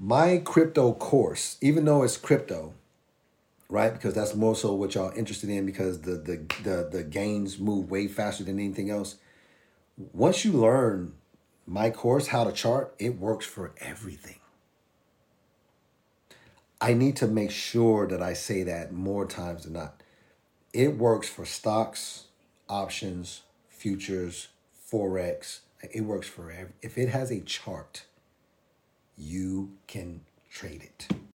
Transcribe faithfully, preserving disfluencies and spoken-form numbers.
My crypto course, even though it's crypto, right? Because that's more so what y'all interested in because the the the, the gains move way faster than anything else. Once you learn my course, how to chart, it works for everything. I need to make sure that I say that more times than not. It works for stocks, options, futures, forex. It works for every. If it has a chart, you can trade it.